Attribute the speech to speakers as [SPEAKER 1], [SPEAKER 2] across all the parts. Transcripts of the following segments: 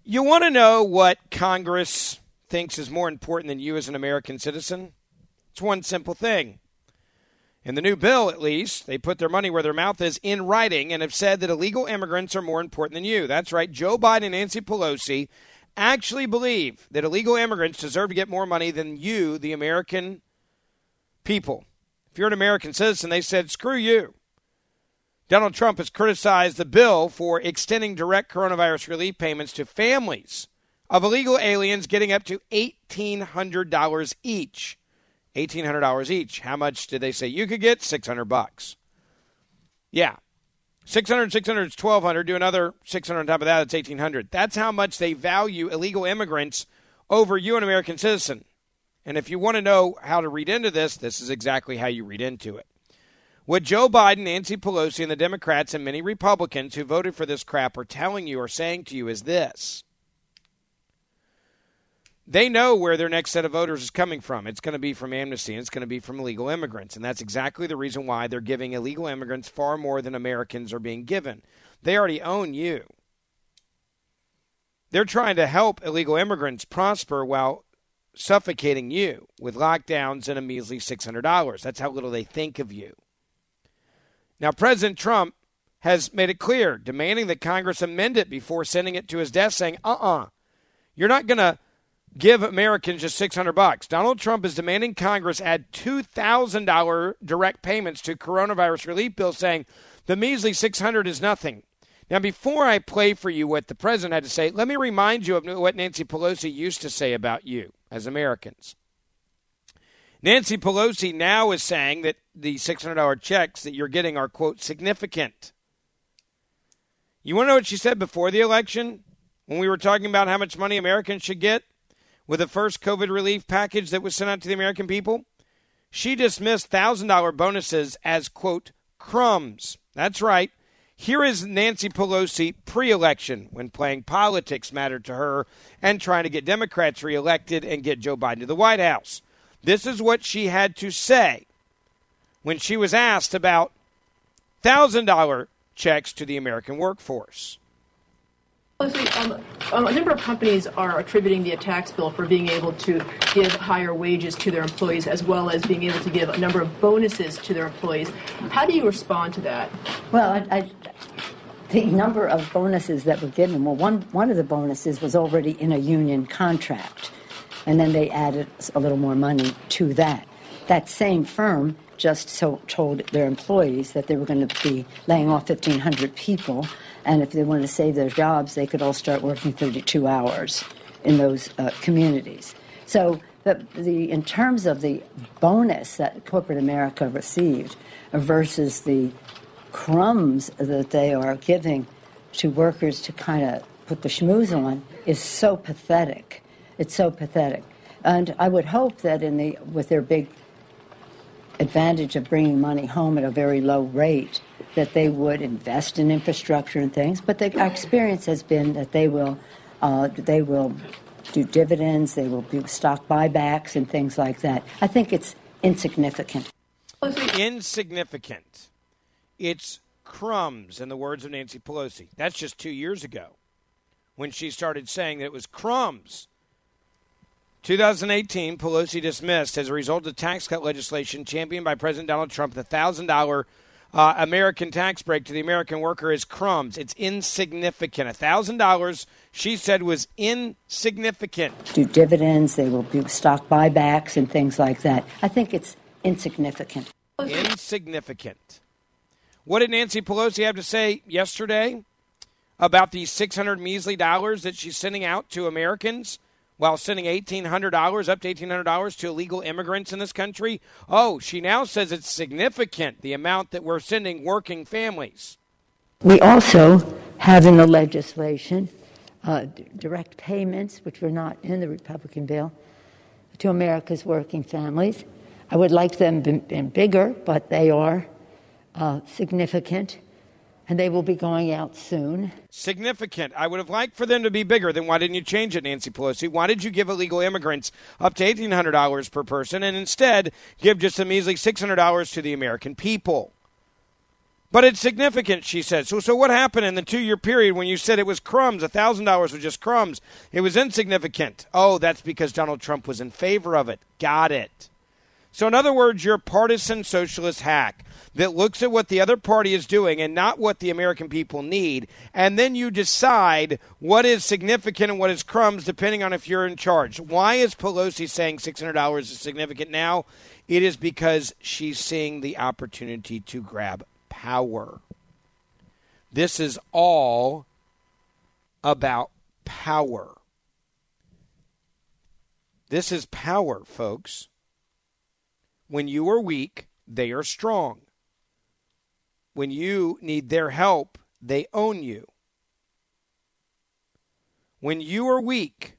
[SPEAKER 1] You want to know what Congress thinks is more important than you as an American citizen? It's one simple thing. In the new bill, at least, they put their money where their mouth is in writing and have said that illegal immigrants are more important than you. That's right. Joe Biden and Nancy Pelosi actually believe that illegal immigrants deserve to get more money than you, the American people. If you're an American citizen, they said, screw you. Donald Trump has criticized the bill for extending direct coronavirus relief payments to families of illegal aliens getting up to $1,800 each. $1,800 each. How much did they say you could get? $600. Yeah. 600 is $1,200. Do another 600 on top of that, it's $1,800. That's how much they value illegal immigrants over you, an American citizen. And if you want to know how to read into this, this is exactly how you read into it. What Joe Biden, Nancy Pelosi, and the Democrats and many Republicans who voted for this crap are telling you or saying to you is this. They know where their next set of voters is coming from. It's going to be from amnesty, and it's going to be from illegal immigrants. And that's exactly the reason why they're giving illegal immigrants far more than Americans are being given. They already own you. They're trying to help illegal immigrants prosper while suffocating you with lockdowns and a measly $600. That's how little they think of you. Now, President Trump has made it clear, demanding that Congress amend it before sending it to his desk, saying, you're not going to give Americans just $600. Donald Trump is demanding Congress add $2,000 direct payments to coronavirus relief bills, saying the measly $600 is nothing. Now, before I play for you what the president had to say, let me remind you of what Nancy Pelosi used to say about you as Americans. Nancy Pelosi now is saying that the $600 checks that you're getting are, quote, significant. You want to know what she said before the election when we were talking about how much money Americans should get with the first COVID relief package that was sent out to the American people? She dismissed $1,000 bonuses as, quote, crumbs. That's right. Here is Nancy Pelosi pre-election when playing politics mattered to her and trying to get Democrats reelected and get Joe Biden to the White House. This is what she had to say when she was asked about $1,000 checks to the American workforce.
[SPEAKER 2] A number of companies are attributing the tax bill for being able to give higher wages to their employees as well as being able to give a number of bonuses to their employees. How do you respond to that?
[SPEAKER 3] Well, the number of bonuses that were given, well, one of the bonuses was already in a union contract, and then they added a little more money to that. That same firm just told their employees that they were going to be laying off 1,500 people, and if they wanted to save their jobs, they could all start working 32 hours in those communities. So in terms of the bonus that corporate America received versus the crumbs that they are giving to workers to kind of put the schmooze on is so pathetic. It's so pathetic. And I would hope that with their big advantage of bringing money home at a very low rate, that they would invest in infrastructure and things. But our experience has been that they will do dividends, they will do stock buybacks and things like that. I think it's insignificant.
[SPEAKER 1] Insignificant. It's crumbs, in the words of Nancy Pelosi. That's just 2 years ago when she started saying that it was crumbs. 2018, Pelosi dismissed as a result of tax cut legislation championed by President Donald Trump. The $1,000 American tax break to the American worker is crumbs. It's insignificant. $1,000, she said, was insignificant.
[SPEAKER 3] Do dividends, they will do stock buybacks and things like that. I think it's insignificant.
[SPEAKER 1] Insignificant. What did Nancy Pelosi have to say yesterday about these $600 measly dollars that she's sending out to Americans while sending $1,800, up to $1,800 to illegal immigrants in this country? Oh, she now says it's significant, the amount that we're sending working families.
[SPEAKER 3] We also have in the legislation direct payments, which were not in the Republican bill, to America's working families. I would like them been bigger, but they are significant, and they will be going out soon.
[SPEAKER 1] Significant. I would have liked for them to be bigger. Then why didn't you change it, Nancy Pelosi? Why did you give illegal immigrants up to $1,800 per person and instead give just a measly $600 to the American people? But it's significant, she said. So what happened in the 2-year period when you said it was crumbs? $1,000 was just crumbs. It was insignificant. Oh, that's because Donald Trump was in favor of it. Got it. So in other words, you're a partisan socialist hack that looks at what the other party is doing and not what the American people need. And then you decide what is significant and what is crumbs depending on if you're in charge. Why is Pelosi saying $600 is significant now? It is because she's seeing the opportunity to grab power. This is all about power. This is power, folks. When you are weak, they are strong. When you need their help, they own you. When you are weak,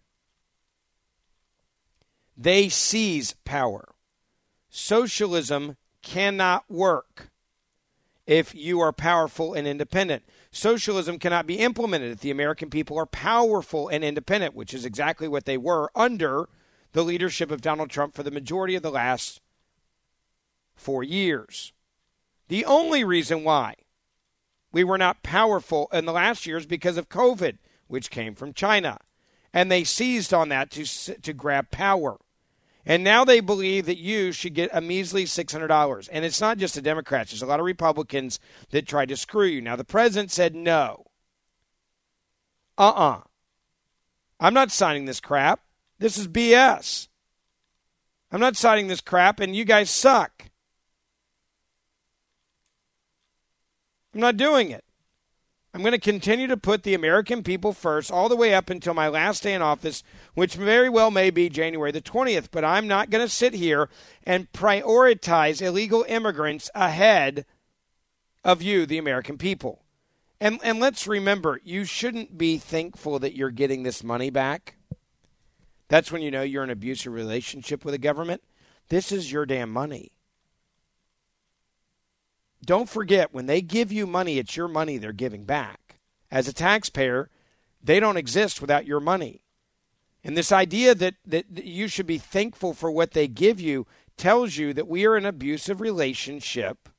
[SPEAKER 1] they seize power. Socialism cannot work if you are powerful and independent. Socialism cannot be implemented if the American people are powerful and independent, which is exactly what they were under the leadership of Donald Trump for the majority of the last 4 years. The only reason why we were not powerful in the last year is because of COVID, which came from China. And they seized on that to grab power. And now they believe that you should get a measly $600. And it's not just the Democrats. There's a lot of Republicans that tried to screw you. Now, the president said no. I'm not signing this crap. This is BS. I'm not signing this crap, and you guys suck. I'm not doing it. I'm going to continue to put the American people first all the way up until my last day in office, which very well may be January the 20th. But I'm not going to sit here and prioritize illegal immigrants ahead of you, the American people. And let's remember, you shouldn't be thankful that you're getting this money back. That's when you know you're in an abusive relationship with the government. This is your damn money. Don't forget, when they give you money, it's your money they're giving back. As a taxpayer, they don't exist without your money. And this idea that you should be thankful for what they give you tells you that we are in an abusive relationship.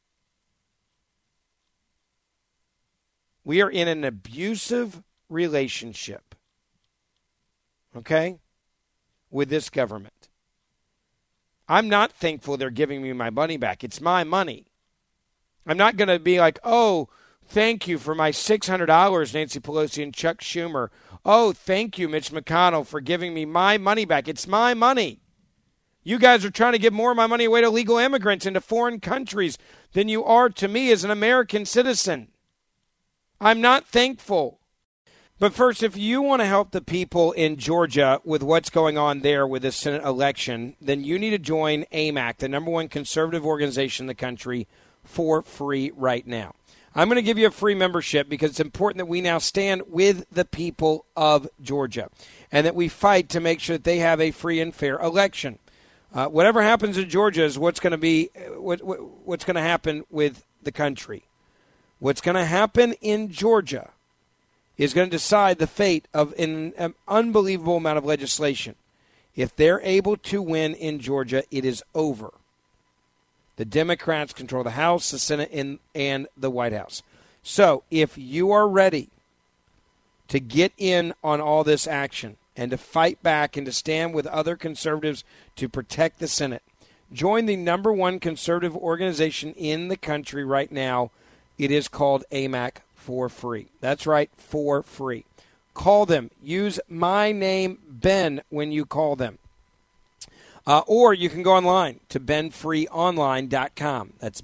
[SPEAKER 1] We are in an abusive relationship, okay, with this government. I'm not thankful they're giving me my money back. It's my money. I'm not going to be like, oh, thank you for my $600, Nancy Pelosi and Chuck Schumer. Oh, thank you, Mitch McConnell, for giving me my money back. It's my money. You guys are trying to give more of my money away to illegal immigrants into foreign countries than you are to me as an American citizen. I'm not thankful. But first, if you want to help the people in Georgia with what's going on there with the Senate election, then you need to join AMAC, the number one conservative organization in the country, for free right now. I'm going to give you a free membership because it's important that we now stand with the people of Georgia and that we fight to make sure that they have a free and fair election. Whatever happens in Georgia is what's going to be what's going to happen with the country. What's going to happen in Georgia is going to decide the fate of an unbelievable amount of legislation. If they're able to win in Georgia, it is over. The Democrats control the House, the Senate, and the White House. So if you are ready to get in on all this action and to fight back and to stand with other conservatives to protect the Senate, join the number one conservative organization in the country right now. It is called AMAC for free. That's right, for free. Call them. Use my name, Ben, when you call them. Or you can go online to benfreeonline.com. That's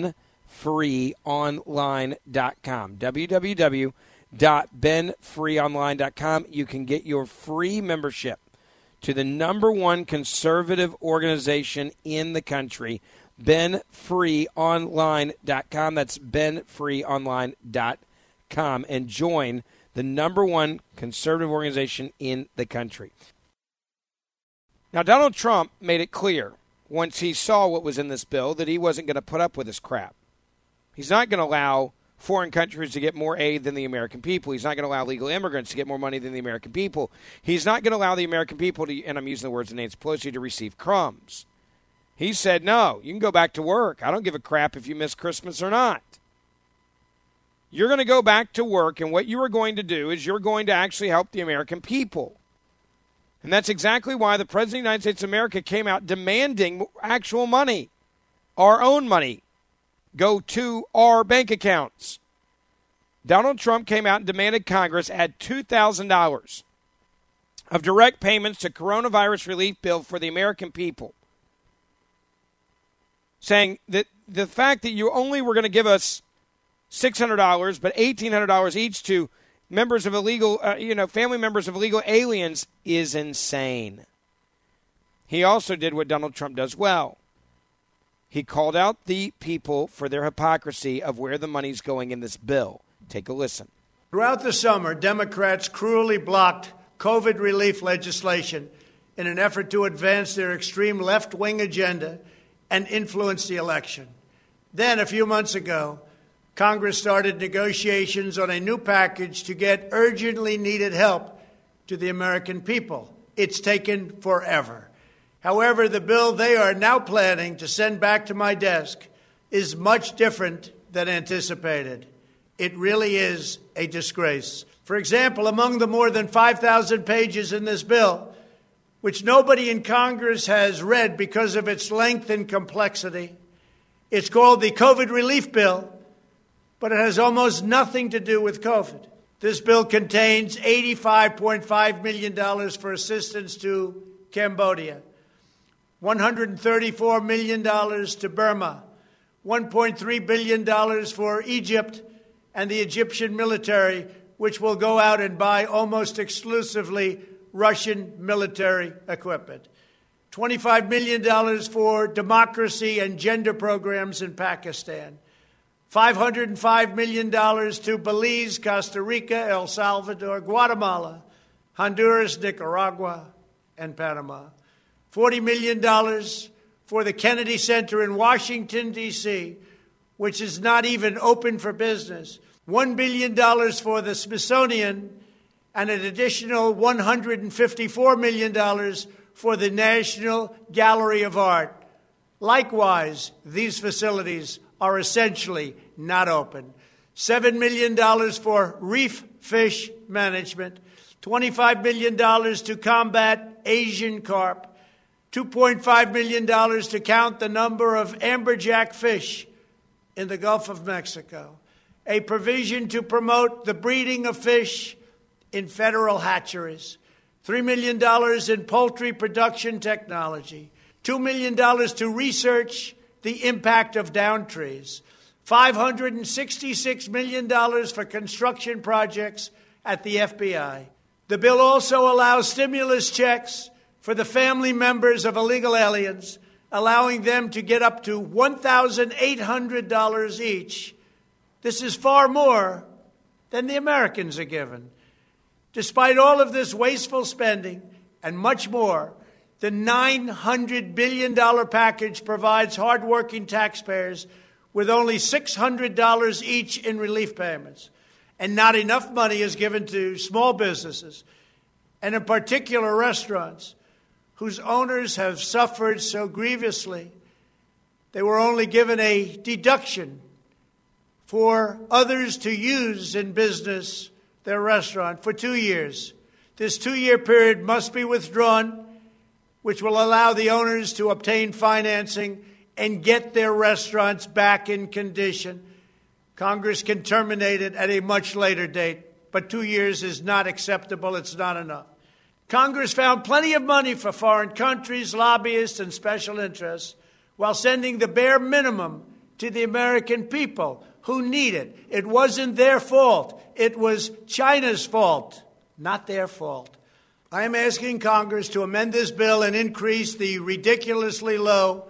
[SPEAKER 1] benfreeonline.com. www.benfreeonline.com. You can get your free membership to the number one conservative organization in the country, benfreeonline.com. That's benfreeonline.com. And join the number one conservative organization in the country. Now, Donald Trump made it clear once he saw what was in this bill that he wasn't going to put up with this crap. He's not going to allow foreign countries to get more aid than the American people. He's not going to allow illegal immigrants to get more money than the American people. He's not going to allow the American people to, and I'm using the words of Nancy Pelosi, to receive crumbs. He said, no, you can go back to work. I don't give a crap if you miss Christmas or not. You're going to go back to work, and what you are going to do is you're going to actually help the American people. And that's exactly why the President of the United States of America came out demanding actual money, our own money, go to our bank accounts. Donald Trump came out and demanded Congress add $2,000 of direct payments to coronavirus relief bill for the American people, saying that the fact that you only were going to give us $600, but $1,800 each to members of illegal, family members of illegal aliens is insane. He also did what Donald Trump does well. He called out the people for their hypocrisy of where the money's going in this bill. Take a listen.
[SPEAKER 4] Throughout the summer, Democrats cruelly blocked COVID relief legislation in an effort to advance their extreme left-wing agenda and influence the election. Then, a few months ago, Congress started negotiations on a new package to get urgently needed help to the American people. It's taken forever. However, the bill they are now planning to send back to my desk is much different than anticipated. It really is a disgrace. For example, among the more than 5,000 pages in this bill, which nobody in Congress has read because of its length and complexity, it's called the COVID Relief Bill, but it has almost nothing to do with COVID. This bill contains $85.5 million for assistance to Cambodia, $134 million to Burma, $1.3 billion for Egypt and the Egyptian military, which will go out and buy almost exclusively Russian military equipment, $25 million for democracy and gender programs in Pakistan, $505 million to Belize, Costa Rica, El Salvador, Guatemala, Honduras, Nicaragua, and Panama, $40 million for the Kennedy Center in Washington, D.C., which is not even open for business, $1 billion for the Smithsonian, and an additional $154 million for the National Gallery of Art. Likewise, these facilities are essentially not open. $7 million for reef fish management, $25 million to combat Asian carp, $2.5 million to count the number of amberjack fish in the Gulf of Mexico, a provision to promote the breeding of fish in federal hatcheries, $3 million in poultry production technology, $2 million to research the impact of down trees, $566 million for construction projects at the FBI. The bill also allows stimulus checks for the family members of illegal aliens, allowing them to get up to $1,800 each. This is far more than the Americans are given. Despite all of this wasteful spending and much more, the $900 billion package provides hardworking taxpayers with only $600 each in relief payments. And not enough money is given to small businesses, and in particular restaurants, whose owners have suffered so grievously. They were only given a deduction for others to use in business their restaurant for 2 years. This 2-year period must be withdrawn, which will allow the owners to obtain financing and get their restaurants back in condition. Congress can terminate it at a much later date, but 2 years is not acceptable. It's not enough. Congress found plenty of money for foreign countries, lobbyists, and special interests, while sending the bare minimum to the American people who need it. It wasn't their fault. It was China's fault, not their fault. I am asking Congress to amend this bill and increase the ridiculously low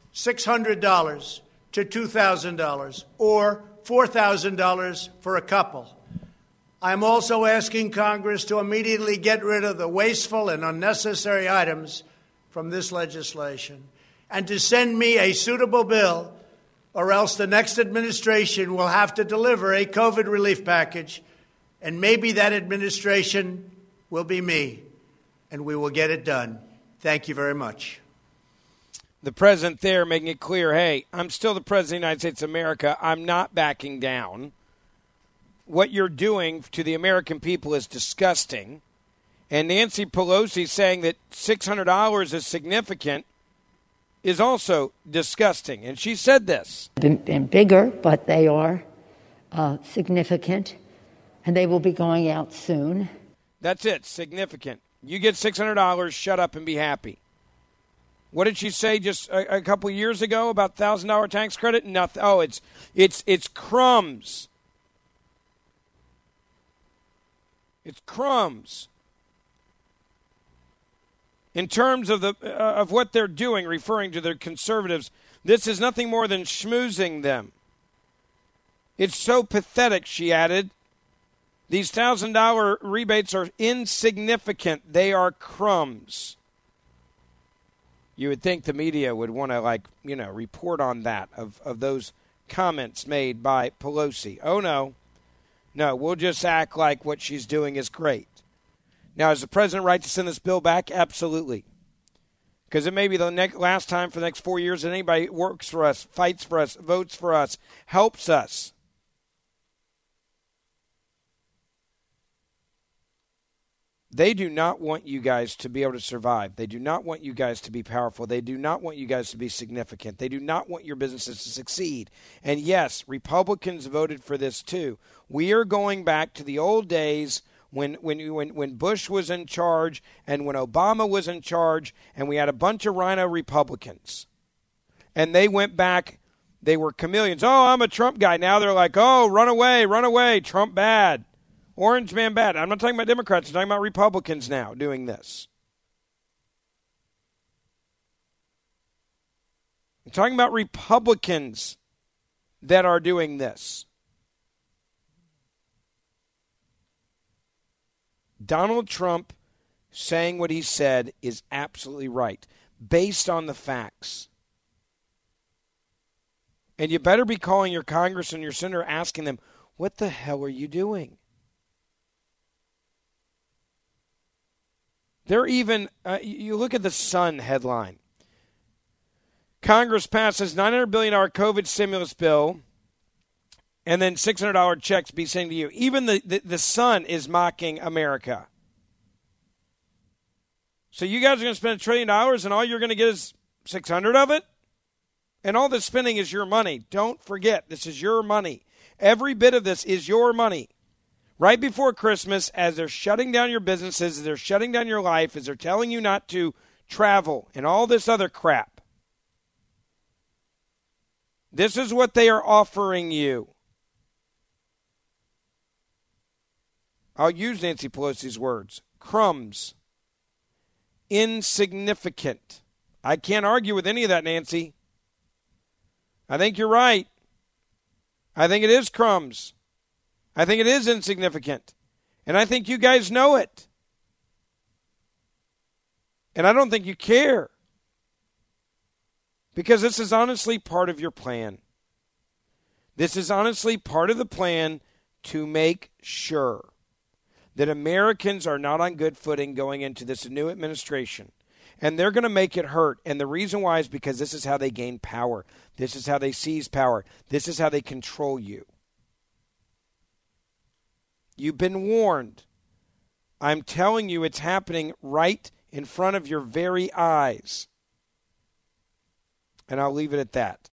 [SPEAKER 4] $600 to $2,000 or $4,000 for a couple. I'm also asking Congress to immediately get rid of the wasteful and unnecessary items from this legislation and to send me a suitable bill, or else the next administration will have to deliver a COVID relief package, and maybe that administration will be me, and we will get it done. Thank you very much.
[SPEAKER 1] The president there making it clear, hey, I'm still the president of the United States of America. I'm not backing down. what you're doing to the American people is disgusting. And Nancy Pelosi saying that $600 is significant is also disgusting. And she said this.
[SPEAKER 3] Been bigger, but they are significant, and they will be going out soon.
[SPEAKER 1] That's it, significant. You get $600, shut up and be happy. What did she say just a couple years ago about $1,000 tax credit? Nothing. Oh, it's crumbs. It's crumbs. In terms of of what they're doing, referring to their conservatives, this is nothing more than schmoozing them. It's so pathetic, she added. These $1,000 rebates are insignificant. They are crumbs. You would think the media would want to, report on that, of those comments made by Pelosi. Oh, no. No, we'll just act like what she's doing is great. Now, is the president right to send this bill back? Absolutely. Because it may be the last time for the next 4 years that anybody works for us, fights for us, votes for us, helps us. They do not want you guys to be able to survive. They do not want you guys to be powerful. They do not want you guys to be significant. They do not want your businesses to succeed. And yes, Republicans voted for this too. We are going back to the old days when Bush was in charge and when Obama was in charge, and we had a bunch of rhino Republicans. And they went back. They were chameleons. Oh, I'm a Trump guy. Now they're like, oh, run away, Trump bad. Orange man bad. I'm not talking about Democrats. I'm talking about Republicans now doing this. I'm talking about Republicans that are doing this. Donald Trump saying what he said is absolutely right, based on the facts. And you better be calling your Congress and your senator asking them, what the hell are you doing? They're even, you look at the Sun headline. Congress passes $900 billion COVID stimulus bill, and then $600 checks be sent to you. Even the Sun is mocking America. So you guys are going to spend $1 trillion, and all you're going to get is $600 of it? And all this spending is your money. Don't forget, this is your money. Every bit of this is your money. Right before Christmas, as they're shutting down your businesses, as they're shutting down your life, as they're telling you not to travel and all this other crap. This is what they are offering you. I'll use Nancy Pelosi's words. Crumbs. Insignificant. I can't argue with any of that, Nancy. I think you're right. I think it is crumbs. I think it is insignificant. And I think you guys know it. And I don't think you care. Because this is honestly part of your plan. This is honestly part of the plan to make sure that Americans are not on good footing going into this new administration. And they're going to make it hurt. And the reason why is because this is how they gain power. This is how they seize power. This is how they control you. You've been warned. I'm telling you, it's happening right in front of your very eyes. And I'll leave it at that.